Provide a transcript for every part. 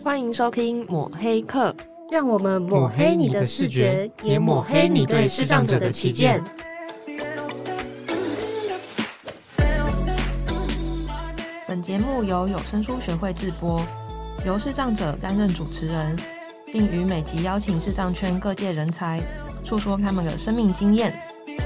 欢迎收听抹黑课， 让我们抹黑你的视觉，也抹黑你对视障者的偏见。 本节目由有声书学会制播，由视障者担任主持人，并于每集邀请视障圈各界人才，诉说他们的生命经验。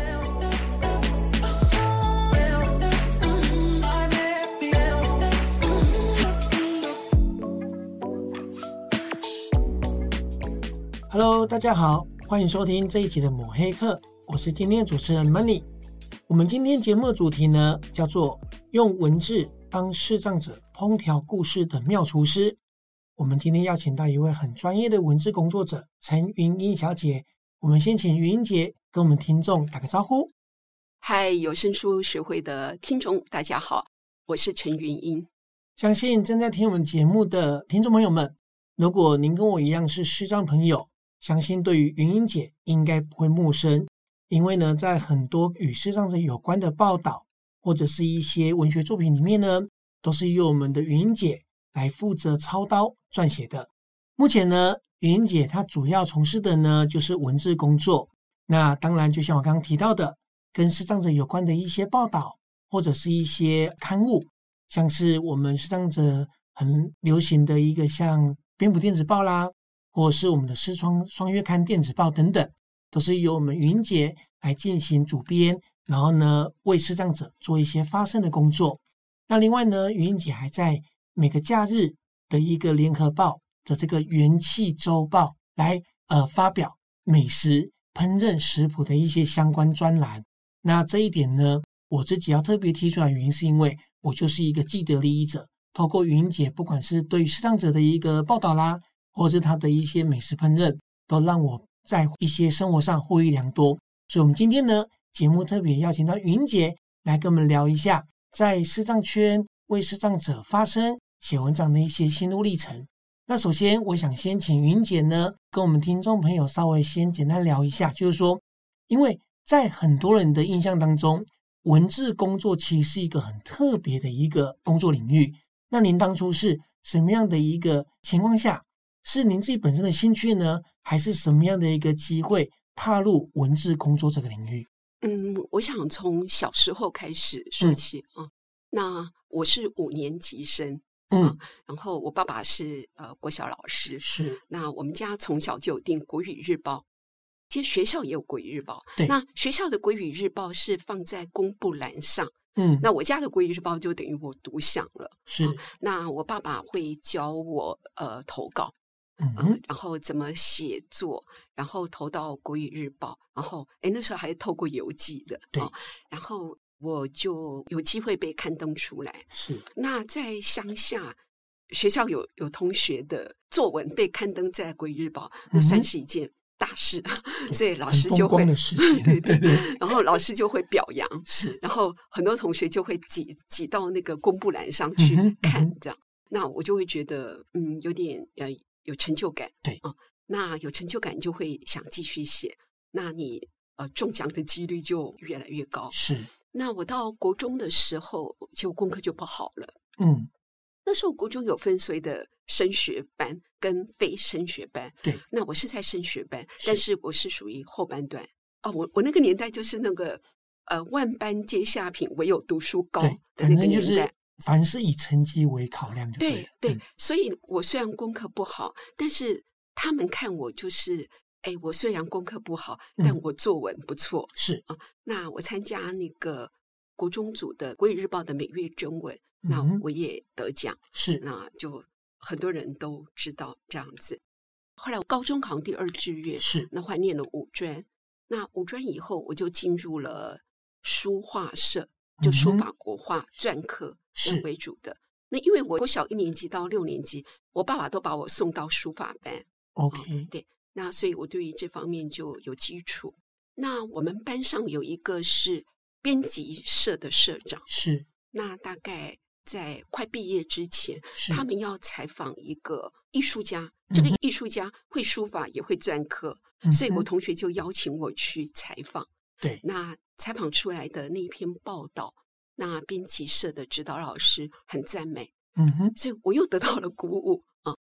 Hello， 大家好，欢迎收听这一集的抹黑课，我是今天的主持人 Money。我们今天节目的主题呢，叫做用文字帮视障者烹调故事的妙厨师。我们今天邀请到一位很专业的文字工作者陈云英小姐，我们先请云英姐跟我们听众打个招呼。 嗨，有声书学会的听众大家好，我是陈云英。 相信正在听我们节目的听众朋友们，如果您跟我一样是视障朋友，相信对于云英姐应该不会陌生，因为呢，在很多与视障者有关的报道或者是一些文学作品里面呢，都是由我们的云英姐来负责操刀撰写的。目前呢，云英姐她主要从事的呢就是文字工作，那当然就像我刚刚提到的，跟视障者有关的一些报道或者是一些刊物，像是我们视障者很流行的一个像蝙蝠电子报啦，或是我们的视窗双月刊电子报等等，都是由我们云英姐来进行主编，然后呢为视障者做一些发声的工作。那另外呢，云英姐还在每个假日的一个联合报的这个元气周报来发表美食烹饪食谱的一些相关专栏。那这一点呢，我自己要特别提出来的原因是因为我就是一个既得利益者，透过云英姐不管是对于视障者的一个报道啦，或是他的一些美食烹饪，都让我在一些生活上获益良多。所以我们今天呢，节目特别邀请到云英姐来跟我们聊一下在视障圈为视障者发声写文章的一些心路历程。那首先我想先请云英姐呢跟我们听众朋友稍微先简单聊一下，就是说因为在很多人的印象当中，文字工作其实是一个很特别的一个工作领域。那您当初是什么样的一个情况下，是您自己本身的兴趣呢，还是什么样的一个机会踏入文字工作这个领域？ 我想从小时候开始说起啊。那我是5年级生，然后我爸爸是国小老师， 是。 那我们家从小就有订国语日报，其实学校也有国语日报。 对， 那学校的国语日报是放在公布栏上，那我家的国语日报就等于我独享了。 是。 那我爸爸会教我投稿。然后怎么写作，然后投到国语日报，然后那时候还透过邮寄的， 对， 然后我就有机会被刊登出来。 是。那在乡下学校有同学的作文被刊登在国语日报，那算是一件大事，所以老师就会对，然后老师就会表扬， 是， 然后很多同学就会挤到那个公布栏上去看，这样，那我就会觉得有点有成就感， 对那有成就感就会想继续写，那你中奖的几率就越来越高。 是。 那我到国中的时候，就功课就不好了。那时候国中有分所谓的升学班跟非升学班。 对。 那我是在升学班，但是我是属于后半段。我那个年代就是那个万般皆下品，唯有读书高的那个年代。 凡是以成绩为考量就对了。 对，所以我虽然功课不好，但是他们看我就是我虽然功课不好，但我作文不错。 是那我参加那个国中组的国语日报的每月征文，那我也得奖。 是。 那就很多人都知道这样子。后来我高中考上第2志愿， 是。 那还念了5专。那5专以后，我就进入了书画社，就书法国画篆刻为主的。那因为我小1年级到6年级，我爸爸都把我送到书法班。 OK， 对，那所以我对于这方面就有基础。那我们班上有一个是编辑社的社长， 是。 那大概在快毕业之前，他们要采访一个艺术家，这个艺术家会书法也会篆刻，所以我同学就邀请我去采访。 对， 那采访出来的那一篇报道，那编辑社的指导老师很赞美，所以我又得到了鼓舞啊。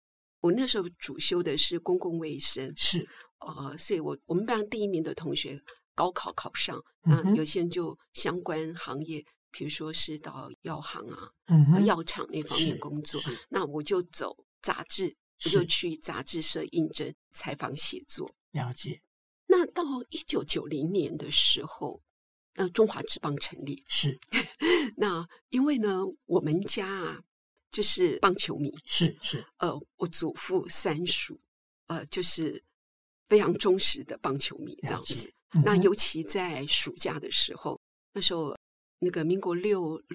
我那时候主修的是公共卫生， 是所以我们班第1名的同学高考考上，那有些人就相关行业，比如说是到药行啊、药厂那方面工作，那我就走杂志，我就去杂志社应征采访写作。 了解。 那到1990年的时候，中华职棒成立， 是那因为呢，我们家啊就是棒球迷， 是我祖父3叔，就是非常忠实的棒球迷这样子。那尤其在暑假的时候，那时候那个民国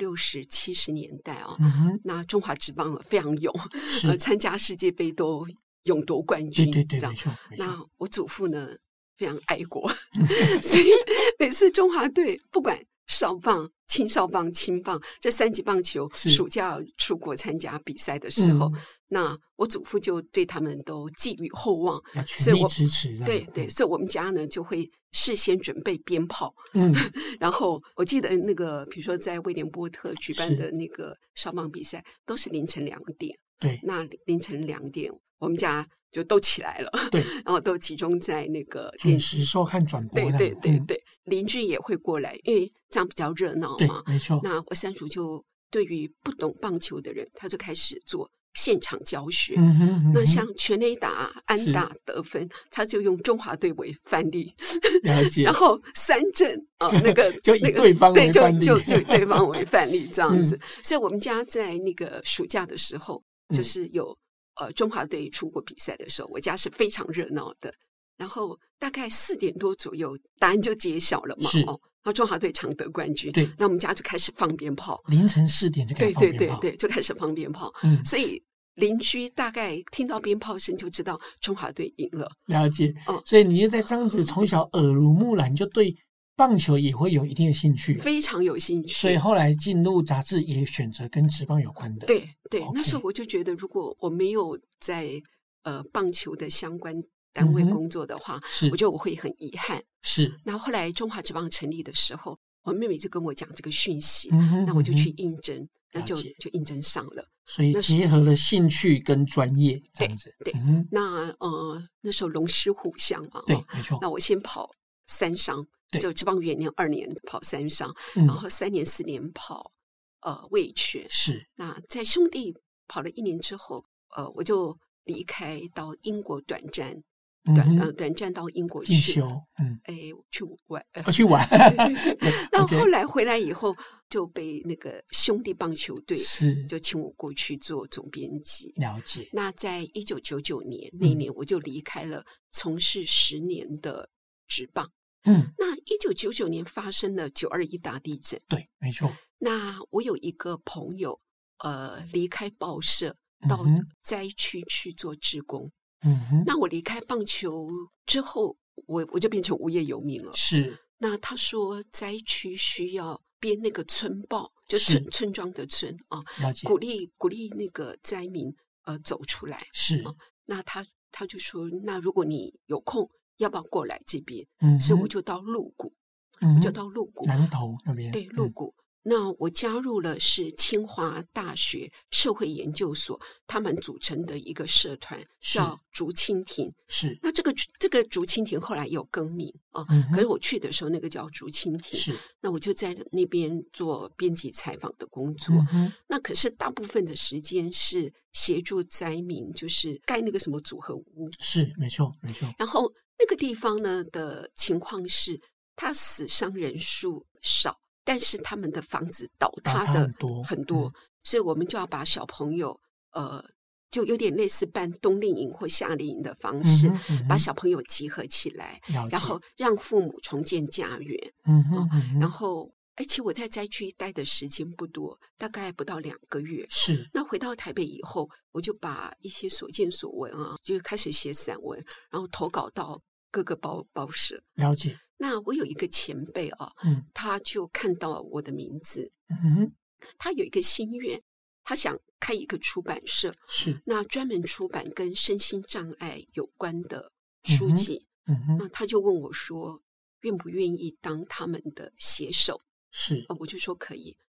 60、70年代啊，那中华职棒非常勇，参加世界杯都勇夺冠军， 对， 这样。 没错。 那我祖父呢非常爱国，所以每次中华队不管少棒、青少棒、青棒这3级棒球暑假出国参加比赛的时候，那我祖父就对他们都寄予厚望， 要全力支持。 对，所以我们家呢就会事先准备鞭炮。然后我记得那个，比如说在威廉波特举办的那个少棒比赛，都是凌晨2点。 对， 那凌晨2点，我们家就都起来了， 对， 然后都集中在那个准时收看转播。 对，邻居也会过来，因为这样比较热闹嘛。 对，没错。 那我3叔就对于不懂棒球的人，他就开始做现场教学。那像全垒打、安打、得分，他就用中华队为范例。 了解。 然后3振那个就以对方为范例， 就以对方为范例这样子。所以我们家在那个暑假的时候，就是有中华队出国比赛的时候，我家是非常热闹的。然后大概4点多左右，答案就揭晓了嘛。然后中华队常得冠军。 对， 那我们家就开始放鞭炮， 凌晨4点就开始放鞭炮。 对，就开始放鞭炮。所以邻居大概听到鞭炮声就知道中华队赢了。 了解。所以你就在这样子从小耳濡目染，就对棒球也会有一定的兴趣， 非常有兴趣。 所以后来进入杂志也选择跟职棒有关的。 对，那时候我就觉得，如果我没有在棒球的相关单位工作的话，我觉得我会很遗憾。 是。 那后来中华职棒成立的时候，我妹妹就跟我讲这个讯息，那我就去应征，那就应征上了。 所以结合了兴趣跟专业这样子。 对，那那时候龙狮虎象嘛， 对，没错。 那我先跑3商，就职棒元年2年跑3商，然后3年4年跑味全。 是。 那在兄弟跑了1年之后，我就离开到英国短暂到英国去进修。去玩。 那后来回来以后，就被那个兄弟棒球队就请我过去做总编辑。 了解。 那在1999年那一年，我就离开了从事10年的职棒。那1999年发生了921大地震。 对，没错。 那我有一个朋友，离开报社到灾区去做志工。那我离开棒球之后，我就变成无业游民了。 是。 那他说灾区需要编那个村报，就村庄的村啊，鼓励那个灾民走出来。 是。 那他就说，那如果你有空，要不要过来这边？所以我就到鹿谷， 南投那边。 对，鹿谷。那我加入了是清华大学社会研究所他们组成的一个社团，叫竹蜻蜓。 是。 那这个竹蜻蜓后来有更名啊，可是我去的时候那个叫竹蜻蜓。 是。 那我就在那边做编辑采访的工作。那可是大部分的时间是协助灾民，就是盖那个什么组合屋。 是，没错。 然后那个地方呢的情况是，它死伤人数少，但是他们的房子倒塌的很多，所以我们就要把小朋友就有点类似办冬令营或夏令营的方式，把小朋友集合起来，然后让父母重建家园。然后其实我在灾区待的时间不多，大概不到2个月。 是。 那回到台北以后，我就把一些所见所闻啊，就开始写散文，然后投稿到各个报社。 了解。 那我有一个前辈啊，他就看到我的名字，他有一个心愿，他想开一个出版社， 是。 那专门出版跟身心障碍有关的书籍。那他就问我说，愿不愿意当他们的写手？ 是。 我就说可以。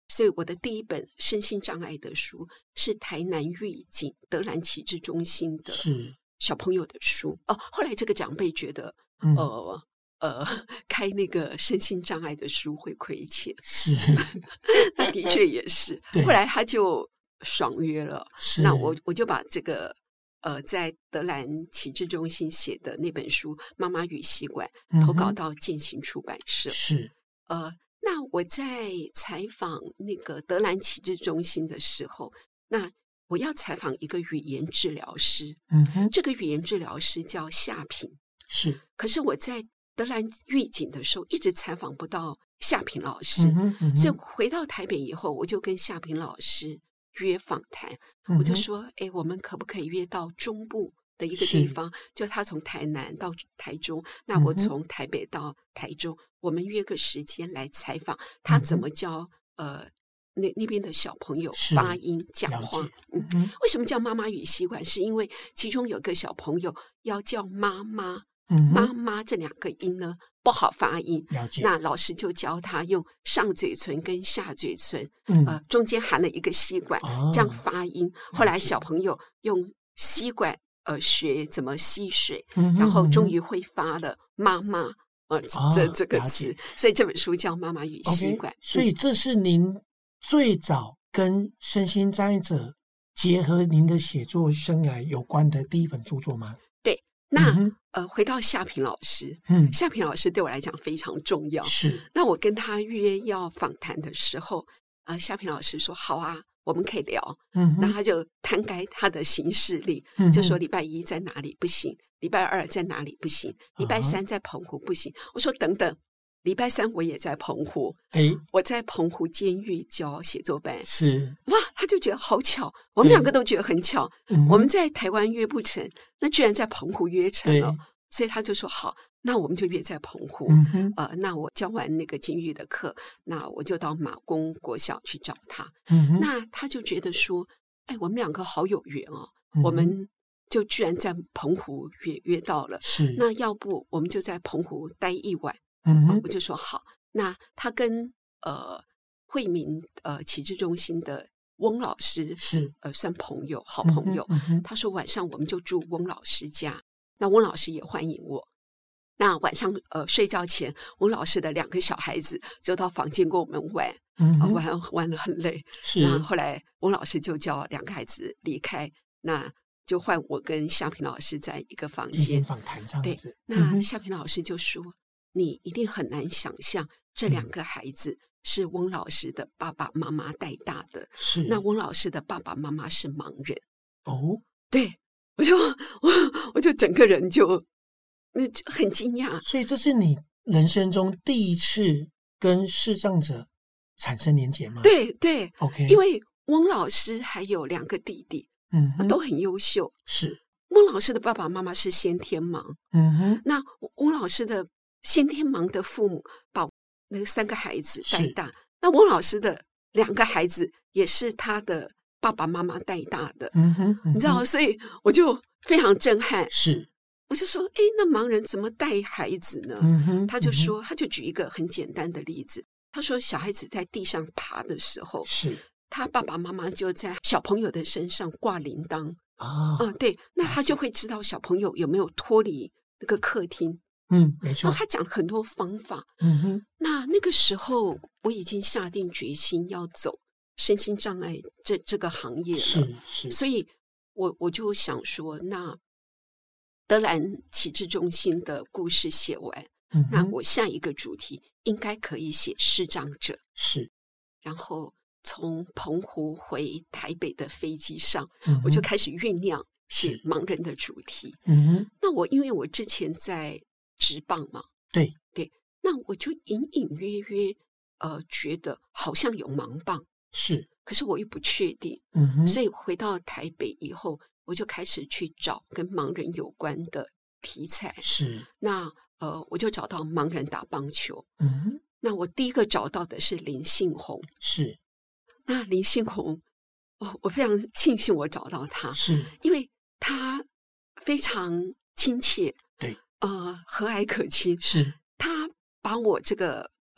所以我的第一本身心障碍的书是台南狱警德兰启智中心的小朋友的书。后来这个长辈觉得，开那个身心障碍的书会亏钱， 是， 那的确也是。后来他就爽约了，那我就把这个在德兰启智中心写的那本书《妈妈与吸管》投稿到建行出版社。 是， 那我在采访那个德兰启智中心的时候，那我要采访一个语言治疗师，这个语言治疗师叫夏平， 是。 可是我在德兰狱警的时候一直采访不到夏平老师，所以回到台北以后，我就跟夏平老师约访谈，我就说，我们可不可以约到中部的一个地方，就他从台南到台中，那我从台北到台中，我们约个时间来采访他怎么教那边的小朋友发音讲话。为什么叫妈妈与吸管？是因为其中有个小朋友要叫妈妈，妈妈这两个音呢不好发音，那老师就教他用上嘴唇跟下嘴唇，中间含了一个吸管，这样发音。后来小朋友用吸管学怎么吸水，然后终于会发了妈妈这个字，所以这本书叫《妈妈与吸管》。 所以这是您最早跟身心障碍者结合您的写作生涯有关的第一本著作吗？ 对，那回到夏平老师，夏平老师对我来讲非常重要。 是， 那我跟他约要访谈的时候，夏平老师说好啊，我们可以聊。那他就摊开他的行事历，就说礼拜一在哪里不行，礼拜二在哪里不行，礼拜三在澎湖不行。我说等等，礼拜三我也在澎湖，我在澎湖监狱教写作班。 是， 哇，他就觉得好巧，我们两个都觉得很巧。我们在台湾约不成，那居然在澎湖约成了，所以他就说好，那我们就约在澎湖。那我教完那个监狱的课，那我就到马公国小去找他。那他就觉得说，我们两个好有缘哦，我们就居然在澎湖约到了。是，那要不我们就在澎湖待一晚。我就说好。那他跟惠民启智中心的翁老师是算朋友，好朋友。他说晚上我们就住翁老师家，那翁老师也欢迎我。那晚上睡觉前，翁老师的2个小孩子就到房间跟我们玩，玩得很累。是，那后来翁老师就叫2个孩子离开，那就换我跟夏平老师在一个房间访谈这样子。 对，那夏平老师就说，你一定很难想象这2个孩子是翁老师的爸爸妈妈带大的。是，那翁老师的爸爸妈妈是盲人。对，我就整个人就很惊讶。 所以这是你人生中第一次跟视障者产生连结吗？ 对对 ，OK。 因为翁老师还有2个弟弟，都很优秀。 是， 翁老师的爸爸妈妈是先天盲。那翁老师的先天盲的父母把那个3个孩子带大，那翁老师的2个孩子也是他的爸爸妈妈带大的。你知道，所以我就非常震撼。是，我就说，那盲人怎么带孩子呢？他就说，他就举一个很简单的例子。他说，小孩子在地上爬的时候，是他爸爸妈妈就在小朋友的身上挂铃铛。对，那他就会知道小朋友有没有脱离那个客厅。没错。然后他讲很多方法。那个时候我已经下定决心要走身心障碍这个行业了。是，所以我就想说，那德兰启智中心的故事写完，那我下一个主题应该可以写视障者。是，然后从澎湖回台北的飞机上，我就开始酝酿写盲人的主题。那因为我之前在职棒嘛，对，那我就隐隐约约觉得好像有盲棒，是，可是我又不确定。所以回到台北以后，我就开始去找跟盲人有关的题材。是，那我就找到盲人打棒球。那我第一个找到的是林信宏。是，那林信宏，我非常庆幸我找到他，是因为他非常亲切，对，和蔼可亲。是，他把我这个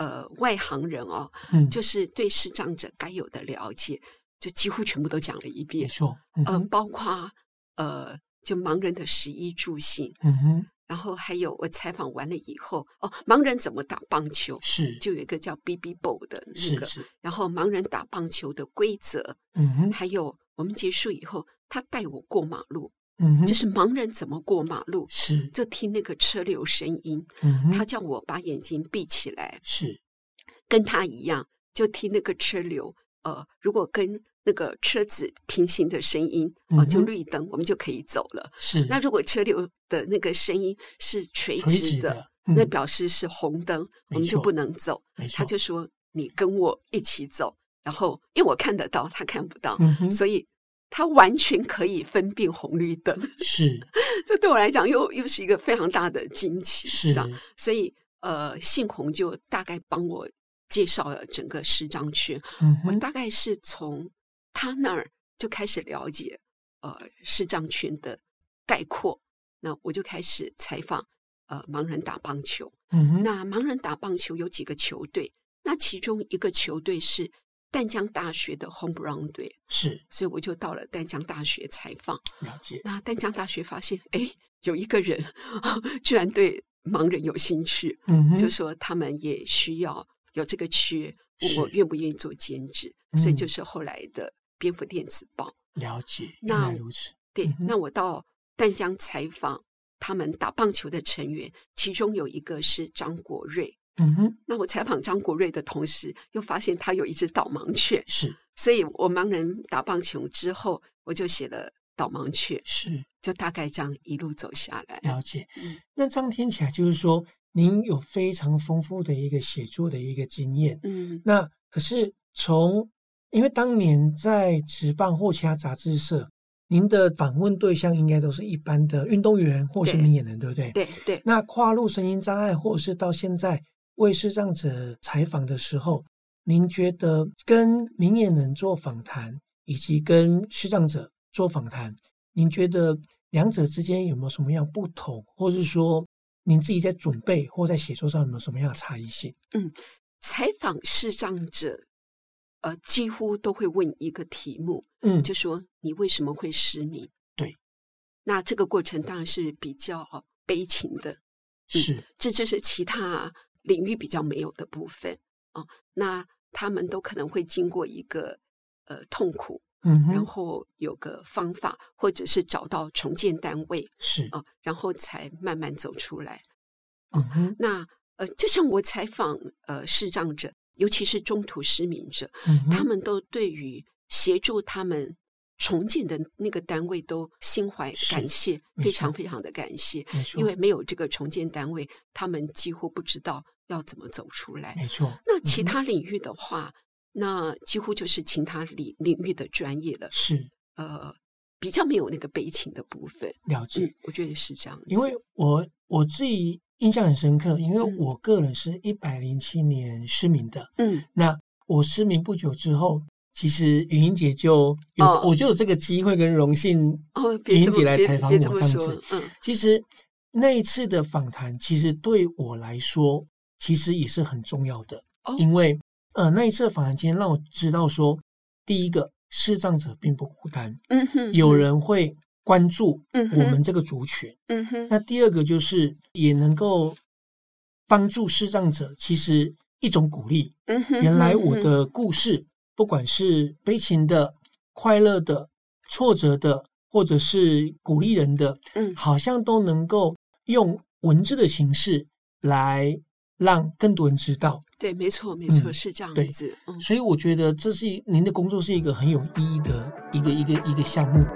外行人哦，就是对视障者该有的了解，就几乎全部都讲了一遍。 没错， 包括就盲人的食衣住行，然后还有我采访完了以后，盲人怎么打棒球， 是就有一个叫 BB Ball 的那个， 是然后盲人打棒球的规则，还有我们结束以后，他带我过马路。就是盲人怎么过马路， 是就听那个车流声音，他叫我把眼睛闭起来， 是跟他一样，就听那个车流，如果跟那个车子平行的声音，就绿灯，我们就可以走了。 是， 那如果车流的那个声音是垂直的，那表示是红灯，我们就不能走。他就说你跟我一起走，然后因为我看得到，他看不到，所以他完全可以分辨红绿灯， 是这对我来讲又是一个非常大的惊奇， 是这样。所以信宏就大概帮我介绍了整个视障圈，我大概是从他那儿就开始了解视障圈的概括，那我就开始采访盲人打棒球。那盲人打棒球有几个球队，那其中一个球队是淡江大学的 Home Run 队， 是， 所以我就到了淡江大学采访。 了解。 那淡江大学发现，有一个人居然对盲人有兴趣，就说他们也需要有这个缺，问我愿不愿意做兼职，所以就是后来的蝙蝠电子报。 了解，原来如此。 对，那我到淡江采访他们打棒球的成员，其中有一个是张国瑞。那我采访张国瑞的同时，又发现他有一只导盲犬， 是， 所以我盲人打棒球之后，我就写了导盲犬， 是， 就大概这样一路走下来。 了解。那这样听起来就是说，您有非常丰富的一个写作的一个经验。那可是因为当年在职棒或其他杂志社，您的访问对象应该都是一般的运动员或是明眼人，对不对？ 对对。 那跨入身心障碍，或者是到现在为视障者采访的时候，您觉得跟明眼人做访谈以及跟视障者做访谈，您觉得两者之间有没有什么样不同，或是说您自己在准备或在写作上有没有什么样的差异性？ 采访视障者几乎都会问一个题目，就说你为什么会失明？ 对， 那这个过程当然是比较悲情的， 是， 这就是其他领域比较没有的部分那他们都可能会经过一个痛苦，然后有个方法，或者是找到重建单位， 是然后才慢慢走出来。那就像我采访视障者，尤其是中途失明者，他们都对于协助他们重建的那个单位都心怀感谢，非常非常的感谢，因为没有这个重建单位，他们几乎不知道要怎么走出来。 没错。 那其他领域的话，那几乎就是其他领域的专业了， 是比较没有那个悲情的部分。 了解， 我觉得是这样子。 因为我自己印象很深刻，因为我个人是107年失明的。那我失明不久之后，其实云英姐就有我就有这个机会跟荣幸，云英姐来采访我上次。其实那一次的访谈，其实对我来说，其实也是很重要的，因为那一次的访谈经验让我知道说，第一个，视障者并不孤单，有人会关注我们这个族群。那第二个就是也能够帮助视障者，其实一种鼓励。原来我的故事，不管是悲情的、快乐的、挫折的，或者是鼓励人的，好像都能够用文字的形式来让更多人知道。 对，没错没错，是这样子。 所以我觉得这是您的工作是一个很有意义的一个项目。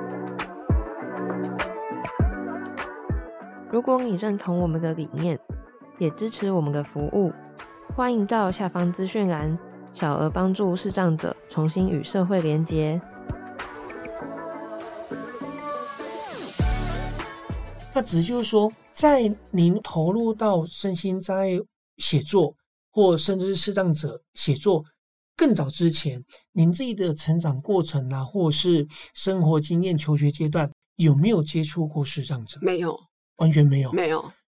如果你认同我们的理念，也支持我们的服务，欢迎到下方资讯栏小额帮助视障者重新与社会连结。 那只是就是说，在您投入到身心障碍写作，或甚至是视障者写作更早之前，您自己的成长过程啊，或是生活经验、求学阶段，有没有接触过视障者？ 没有， 完全没有。 没有。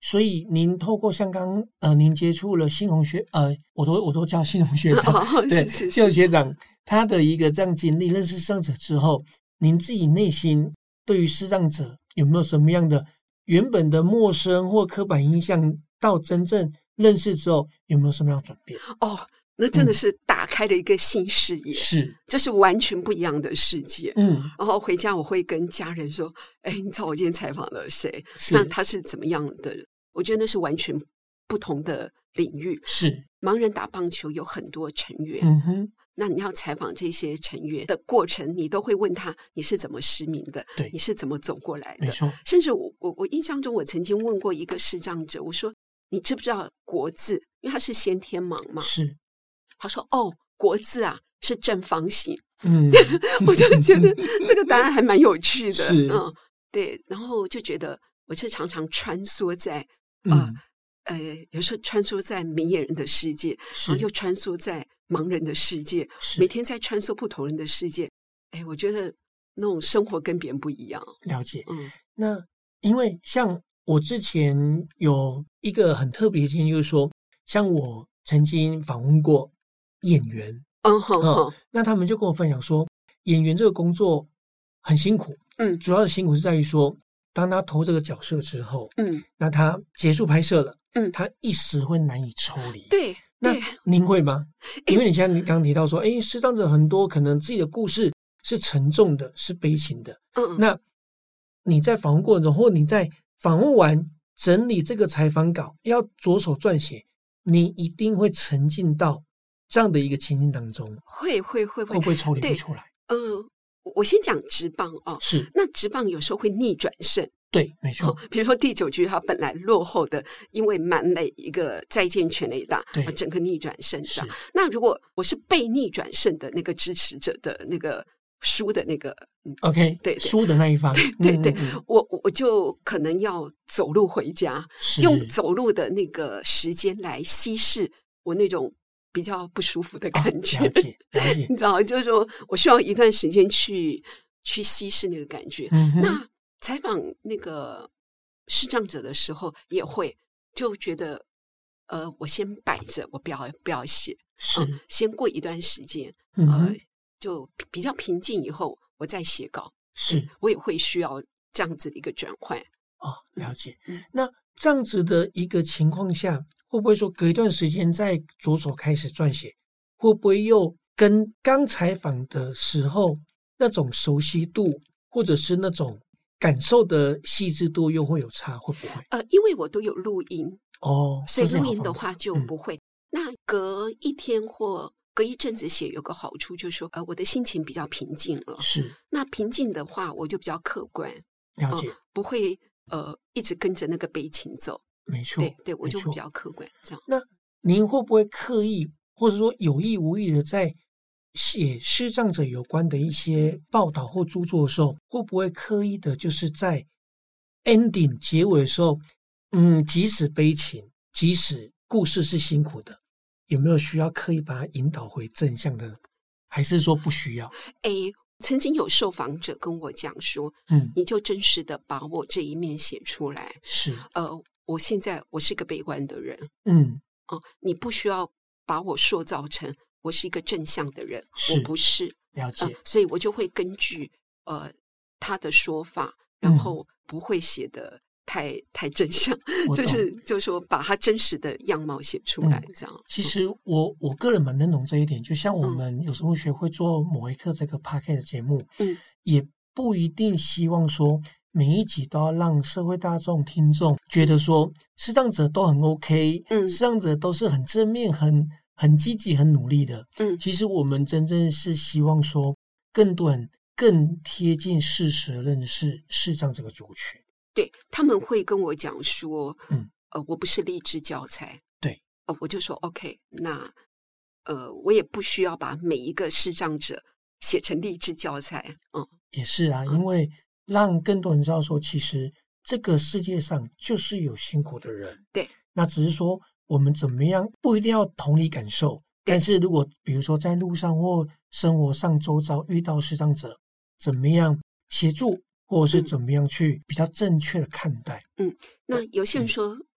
所以您透过像刚您接触了新鸿学我都叫新鸿学长，对，新鸿学长他的一个这样经历，认识视障者之后，您自己内心对于视障者有没有什么样的原本的陌生或刻板印象，到真正认识之后有没有什么样的转变？ 那真的是打开了一个新视野， 是， 这是完全不一样的世界。然后回家我会跟家人说，你知道我今天采访了谁？那他是怎么样的？我觉得那是完全不同的领域。 是， 盲人打棒球有很多成员，那你要采访这些成员的过程，你都会问他你是怎么失明的？ 对， 你是怎么走过来的？ 没错。 甚至我印象中，我曾经问过一个视障者，我说你知不知道国字？因为他是先天盲嘛。 是。 他说国字啊是正方形。我就觉得这个答案还蛮有趣的。 是。 对，然后就觉得我是常常穿梭在有时候穿梭在明眼人的世界，然后又穿梭在盲人的世界，每天在穿梭不同人的世界。我觉得那种生活跟别人不一样。 了解。那因为像我之前有一个很特别的经验，就是说像我曾经访问过演员，那他们就跟我分享说，演员这个工作很辛苦，主要的辛苦是在于说，当他投这个角色之后，那他结束拍摄了，他一时会难以抽离。 对， 那您会吗？因为你像你刚刚提到说，视障者很多可能自己的故事是沉重的，是悲情的，那你在访问过程中，或你在访问完整理这个采访稿，要着手撰写，你一定会沉浸到这样的一个情境当中。会不会抽离不出来？ 我先讲职棒是。 那职棒有时候会逆转胜。 对，没错。 比如说第9局他本来落后的，因为满垒一个再见全垒打，整个逆转胜上。那如果我是被逆转胜的那个支持者的那个输的那个 ，OK， 对， 输的那一方， 对，我就可能要走路回家，用走路的那个时间来稀释我那种比较不舒服的感觉。 了解。 你知道，就是说我需要一段时间去稀释那个感觉。那采访那个视障者的时候，也会就觉得，我先摆着，我不要写，先过一段时间，就比较平静以后，我再写稿。 是， 我也会需要这样子的一个转换。 了解。那这样子的一个情况下，会不会说隔一段时间再着手开始撰写，会不会又跟刚采访的时候那种熟悉度，或者是那种感受的细致度又会有差？会不会？ 因为我都有录音所以录音的话就不会。那隔一天或隔一阵子写有个好处，就是说我的心情比较平静了。 是。 那平静的话，我就比较客观。 了解。 不会一直跟着那个悲情走。 没错。 对，我就比较客观这样。 那您会不会刻意或者说有意无意的在写视障者有关的一些报道或著作的时候，会不会刻意的就是在 ending 结尾的时候，即使悲情，即使故事是辛苦的，有没有需要刻意把它引导回正向的，还是说不需要？ 曾经有受访者跟我讲说，你就真实的把我这一面写出来。 是。 我现在我是个悲观的人，你不需要把我塑造成我是一个正向的人，我不是。 了解。 所以我就会根据他的说法，然后不会写的太正向，就是说把他真实的样貌写出来这样。 其实我个人蛮认同这一点，就像我们有时候学会做某一刻这个 podcast 的节目，也不一定希望说每一集都要让社会大众听众觉得说视障者都很 OK，视障者都是很正面、很积极、很努力的。其实我们真正是希望说更多人更贴近事实认识视障这个族群。 对，他们会跟我讲说，我不是励志教材。 对， 我就说 OK， 那我也不需要把每一个视障者写成励志教材。 也是啊，因为让更多人知道说，其实这个世界上就是有辛苦的人。 对， 那只是说我们怎么样，不一定要同理感受，但是如果比如说在路上或生活上周遭遇到视障者，怎么样协助，或者是怎么样去比较正确的看待。 那有些人说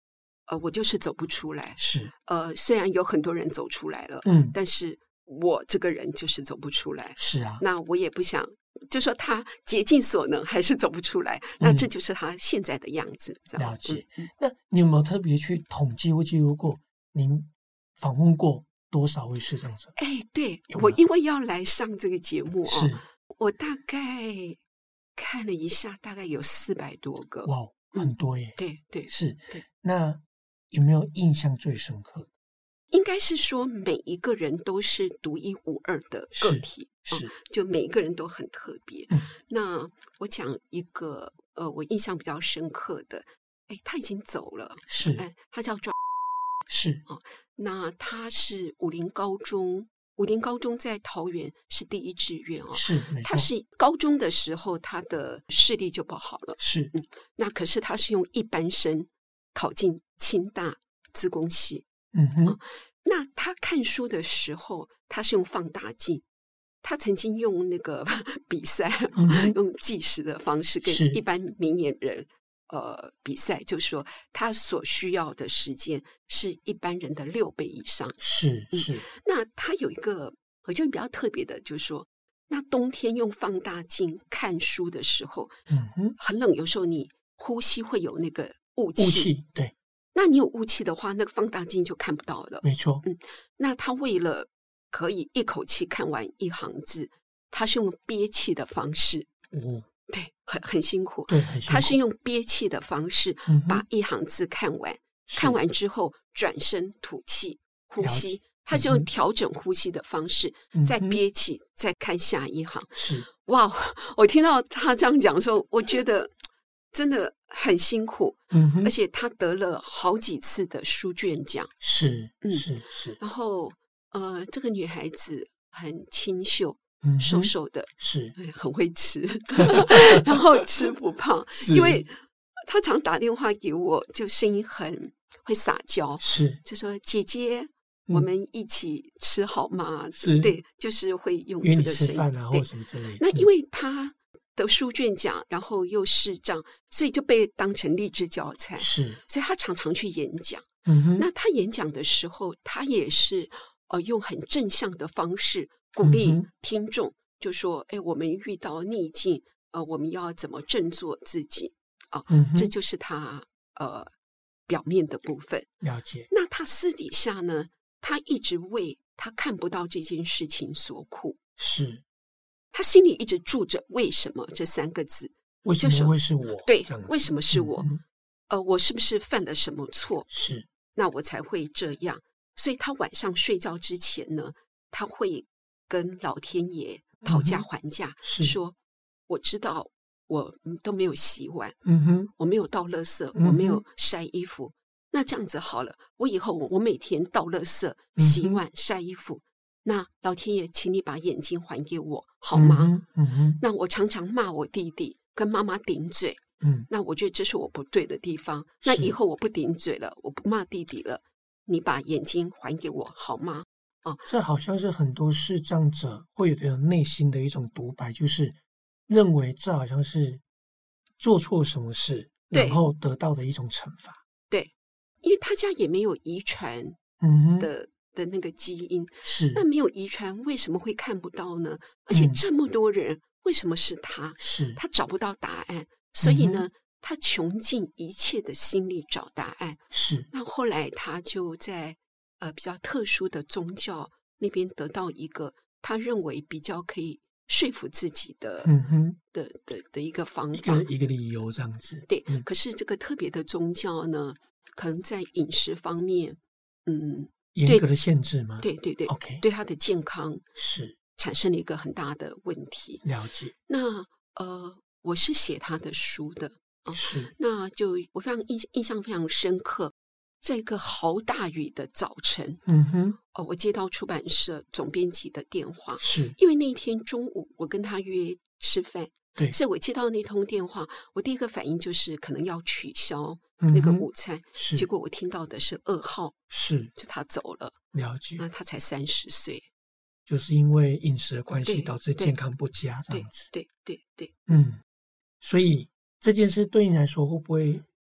我就是走不出来。 是虽然有很多人走出来了，但是我这个人就是走不出来。 是啊， 那我也不想就说他竭尽所能还是走不出来，那这就是他现在的样子。 了解。那你有没有特别去统计或记录过您访问过多少位视障者？ 对，我因为要来上这个节目是我大概看了一下，大概有400多个。 哇，很多耶。 对， 是。 对。 那有没有印象最深刻的？ 应该是说每一个人都是独一无二的个体， 是就每一个人都很特别。那我讲一个我印象比较深刻的，他已经走了， 是， 他叫庄， 是那他是武林高中在桃园是第一志愿是，没错。 他是高中的时候他的视力就不好了， 是， 那可是他是用一般生考进清大资工系。那他看书的时候他是用放大镜，他曾经用那个比赛用计时的方式跟一般明眼人比赛，就是说他所需要的时间是一般人的6倍以上。 是那他有一个我觉得比较特别的，就是说那冬天用放大镜看书的时候很冷，有时候你呼吸会有那个雾气， 对， 那你有雾气的话，那个放大镜就看不到了。 没错。 那他为了可以一口气看完一行字，他是用憋气的方式。对，很辛苦。 对，很辛苦。 他是用憋气的方式把一行字看完，看完之后转身吐气呼吸，他是用调整呼吸的方式再憋气再看下一行。 是， 哇，我听到他这样讲的时候，我觉得真的很辛苦，而且他得了好几次的书卷奖。 是。 然后这个女孩子很清秀，瘦瘦的， 是， 很会吃，然后吃不胖，因为她常打电话给我，就声音很会撒娇， 是， 就说姐姐。我们一起吃好吗？ 是， 对，就是会用这个声音啊，或什么之类的。 那因为她得书卷奖，然后又视障，所以就被当成励志教材。 是， 所以他常常去演讲。那他演讲的时候，他也是用很正向的方式鼓励听众，就说：“我们遇到逆境，我们要怎么振作自己啊？”这就是他表面的部分。 了解。 那他私底下呢？他一直为他看不到这件事情所苦。 是。 他心里一直住着为什么这3个字， 为什么会是我？ 对，为什么是我？我是不是犯了什么错？ 是， 那我才会这样。所以他晚上睡觉之前呢，他会跟老天爷讨价还价，说我知道我都没有洗碗，我没有倒垃圾，我没有晒衣服。那这样子好了，我以后我每天倒垃圾、洗碗、晒衣服。那老天爷，请你把眼睛还给我，好吗？那我常常骂我弟弟，跟妈妈顶嘴。那我觉得这是我不对的地方。那以后我不顶嘴了，我不骂弟弟了，你把眼睛还给我，好吗？ 这好像是很多视障者会有的内心的一种独白，就是认为这好像是做错什么事，然后得到的一种惩罚。 对，因为他家也没有遗传的那个基因， 是， 那没有遗传为什么会看不到呢？而且这么多人，为什么是他？ 是， 他找不到答案，所以呢，他穷尽一切的心力找答案。 是， 那后来他就在比较特殊的宗教那边得到一个他认为比较可以说服自己的的一个方法， 一个理由这样子。 对，可是这个特别的宗教呢，可能在饮食方面， 严格的限制吗？ 对 ，OK， 对他的健康是产生了一个很大的问题。 了解。 那我是写他的书的是， 那就我非常印象非常深刻，在一个豪大雨的早晨，我接到出版社总编辑的电话， 是因为那一天中午我跟他约吃饭。 对， 所以我接到那通电话，我第一个反应就是可能要取消那个午餐，结果我听到的是噩耗， 是就他走了。 了解。 那他才30岁， 就是因为饮食的关系导致健康不佳这样子。 对。 所以这件事对你来说会不会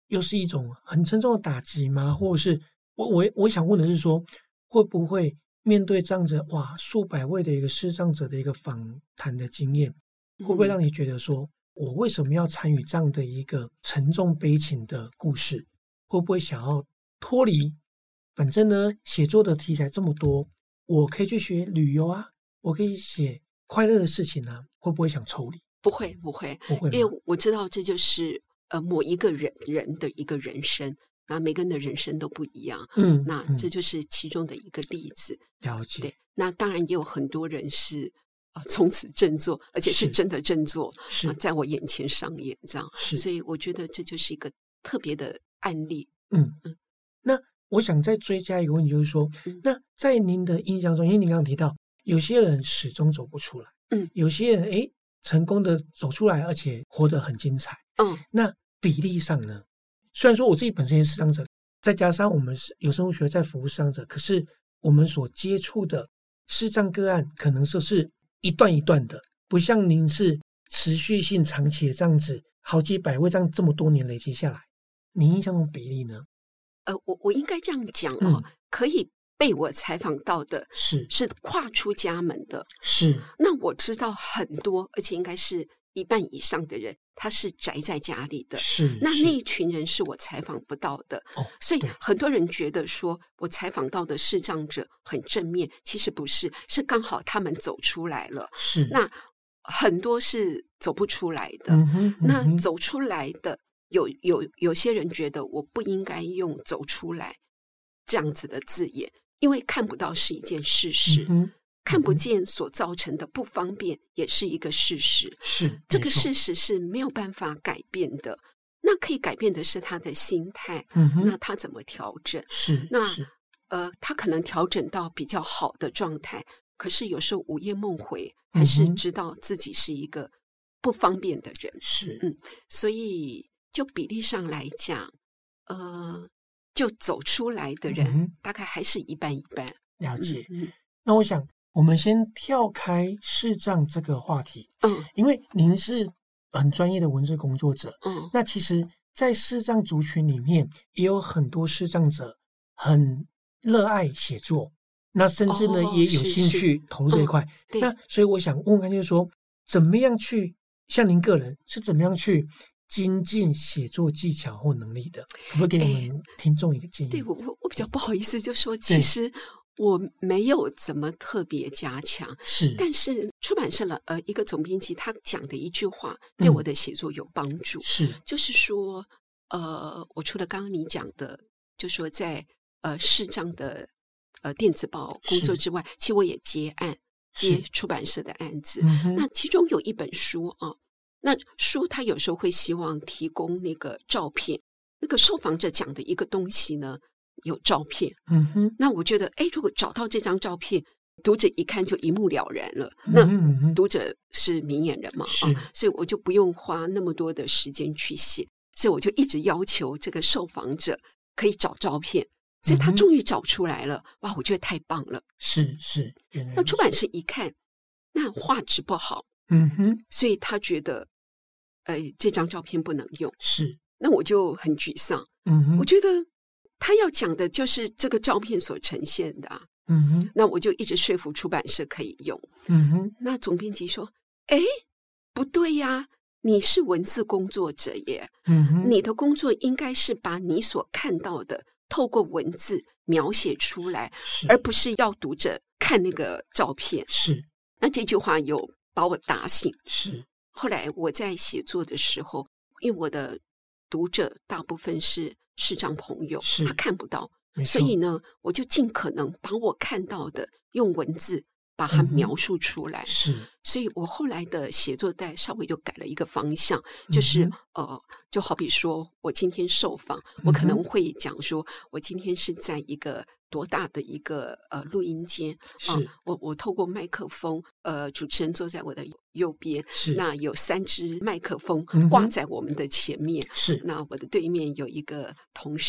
又是一种很沉重的打击吗？或者是我想问的是说，会不会面对这样子数百位的一个视障者的一个访谈的经验，会不会让你觉得说，我为什么要参与这样的一个沉重悲情的故事？会不会想要脱离？反正呢，写作的题材这么多，我可以去学旅游啊，我可以写快乐的事情啊，会不会想抽离？ 不会，因为我知道这就是某一个人的一个人生，那每个人的人生都不一样，那这就是其中的一个例子。 了解。 对，那当然也有很多人是从此振作，而且是真的振作，在我眼前上演这样，所以我觉得这就是一个特别的案例。 那我想再追加一个问题，就是说，那在您的印象中，因为您刚刚提到有些人始终走不出来，有些人成功的走出来，而且活得很精彩，那比例上呢？虽然说我自己本身也是视障者，再加上我们有生物学在服务视障者，可是我们所接触的视障个案可能是一段一段的，不像您是持续性长期的这样子，好几百位这么多年累积下来，您印象中比例呢？ 我应该这样讲可以被我采访到的是跨出家门的，是。那我知道很多，而且应该是一半以上的人，他是宅在家里的，那一群人是我采访不到的，所以很多人觉得说我采访到的视障者很正面，其实不是，是刚好他们走出来了，那很多是走不出来的，那走出来的有些人觉得我不应该用走出来这样子的字眼，因为看不到是一件事实，看不见所造成的不方便也是一个事实，这个事实是没有办法改变的，那可以改变的是他的心态，那他怎么调整，他可能调整到比较好的状态，可是有时候午夜梦回还是知道自己是一个不方便的人，所以就比例上来讲就走出来的人大概还是一半一半。 了解。那我想我们先跳开视障这个话题，因为您是很专业的文字工作者，那其实在视障族群里面也有很多视障者很热爱写作，那甚至呢也有兴趣投入这一块，那所以我想问看，就是说怎么样去，像您个人是怎么样去精进写作技巧或能力的，可不可以给我们听众一个建议？ 对，我比较不好意思就说，其实我没有怎么特别加强，但是出版社的一个总编辑他讲的一句话对我的写作有帮助，就是说我除了刚刚你讲的，就说在视障的电子报工作之外，其实我也接出版社的案子，那其中有一本书那书他有时候会希望提供那个照片，那个受访者讲的一个东西呢有照片，那我觉得如果找到这张照片，读者一看就一目了然了，那读者是明眼人嘛，所以我就不用花那么多的时间去写，所以我就一直要求这个受访者可以找照片，所以他终于找出来了，哇，我觉得太棒了，那出版社一看那画质不好，所以他觉得这张照片不能用，那我就很沮丧，我觉得他要讲的就是这个照片所呈现的那我就一直说服出版社可以用，那总编辑说不对呀，你是文字工作者耶，你的工作应该是把你所看到的透过文字描写出来，而不是要读者看那个照片，那这句话有把我打醒，后来我在写作的时候，因为我的读者大部分是视障朋友，他看不到，所以呢我就尽可能把我看到的用文字把它描述出来，所以我后来的写作稍微就改了一个方向，就是就好比说我今天受访，我可能会讲说我今天是在一个多大的一个录音间我透过麦克风，主持人坐在我的右边，那有3支麦克风挂在我们的前面，那我的对面有一个同事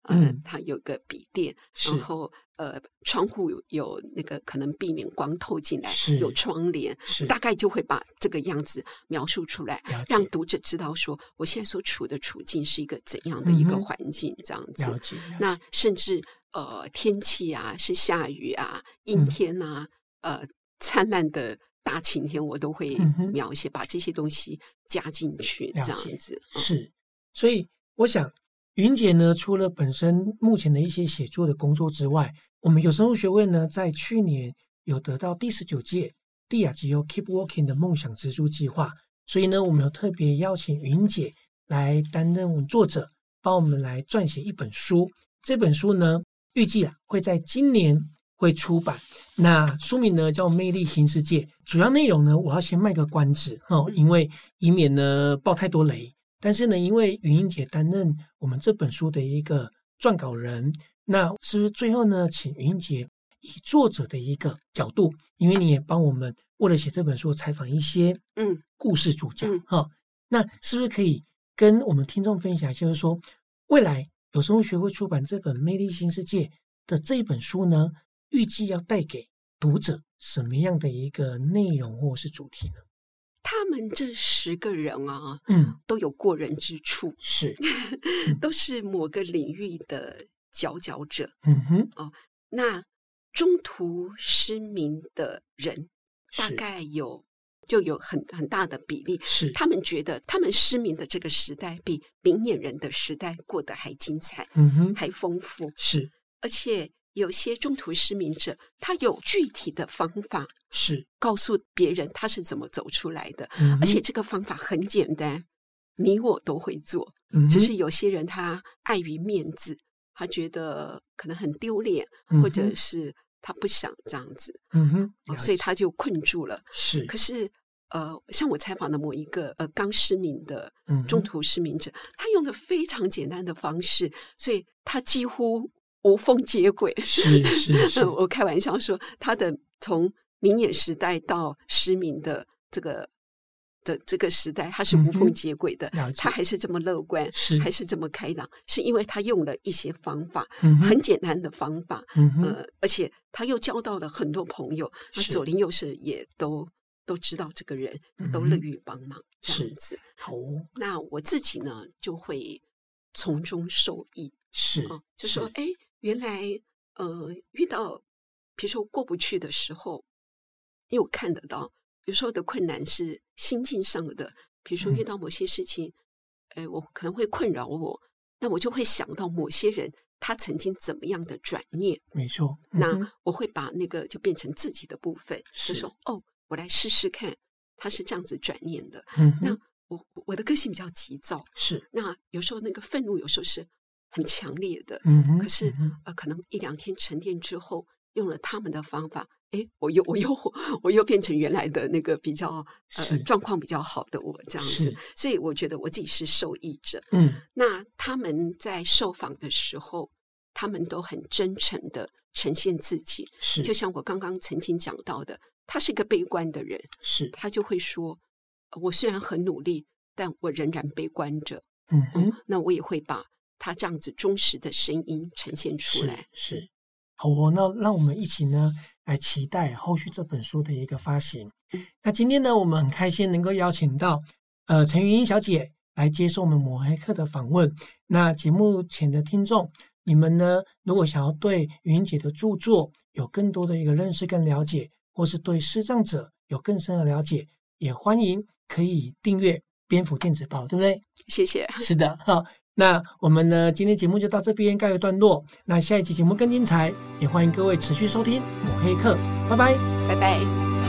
它有个笔电，然后窗户有那个可能避免光透进来，有窗帘，大概就会把这个样子描述出来，让读者知道说我现在所处的处境是一个怎样的一个环境，这样子。 了解。 那甚至天气啊，是下雨啊，阴天啊，灿烂的大晴天，我都会描写，把这些东西加进去，这样子。 是，所以我想云姐呢，除了本身目前的一些写作的工作之外，我们有声书学会呢，在去年有得到第19届蒂亚吉欧 Keep Walking 的梦想资助计划，所以呢，我们有特别邀请云姐来担任我们作者，帮我们来撰写一本书。这本书呢，预计会在今年会出版。那书名呢叫《魅力新世界》，主要内容呢，我要先卖个关子因为以免呢爆太多雷。但是呢，因为云英姐担任我们这本书的一个撰稿人，那是不是最后呢，请云英姐以作者的一个角度，因为你也帮我们为了写这本书采访一些故事主角那是不是可以跟我们听众分享，就是说未来有声书学会出版这本《魅力新世界》的这一本书呢，预计要带给读者什么样的一个内容或是主题呢？ 他们这10个人啊，都有过人之处， 是， 都是某个领域的佼佼者。那中途失明的人，大概就有很大的比例，是他们觉得他们失明的这个时代比明眼人的时代过得还精彩，还丰富， 是， 而且有些中途失明者，他有具体的方法， 是告诉别人他是怎么走出来的，而且这个方法很简单，你我都会做，只是有些人他碍于面子，他觉得可能很丢脸，或者是他不想这样子，所以他就困住了。 是， 可是像我采访的某一个刚失明的中途失明者，他用了非常简单的方式，所以他几乎无缝接轨。 是我开玩笑说，他的从明眼时代到失明的这个时代，他是无缝接轨的，他还是这么乐观，还是这么开朗，是因为他用了一些方法，很简单的方法，而且他又交到了很多朋友，那左邻右舍也都知道这个人，都乐于帮忙，这样子。 好， 那我自己呢，就会从中受益，就说原来遇到比如说过不去的时候，因为我看得到有时候的困难是心境上的，比如说遇到某些事情，我可能会困扰我，那我就会想到某些人他曾经怎么样的转念， 没错， 那我会把那个就变成自己的部分，就说我来试试看他是这样子转念的。那我的个性比较急躁， 是， 那有时候那个愤怒有时候是很强烈的，可是可能1-2天沉淀之后，用了他们的方法，我又变成原来的那个比较状况比较好的我这样子，所以我觉得我自己是受益者。那他们在受访的时候，他们都很真诚的呈现自己，是，就像我刚刚曾经讲到的，他是一个悲观的人，是，他就会说，我虽然很努力，但我仍然悲观着。那我也会把他这样子忠实的声音呈现出来。 是，好那让我们一起呢来期待后续这本书的一个发行。那今天呢，我们很开心能够邀请到陈云英小姐来接受我们抹黑课的访问。那节目前的听众，你们呢如果想要对云英姐的著作有更多的一个认识跟了解，或是对视障者有更深的了解，也欢迎可以订阅蝙蝠电子报，对不对？ 谢谢。 是的，好，那我们呢今天节目就到这边告一段落，那下一期节目更精彩，也欢迎各位持续收听抹黑课，拜拜， 拜拜。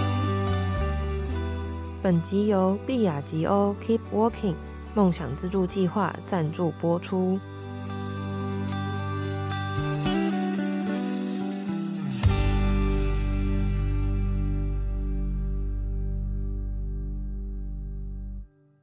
本集由蒂亚吉欧 Keep Walking 梦想资助计划赞助播出。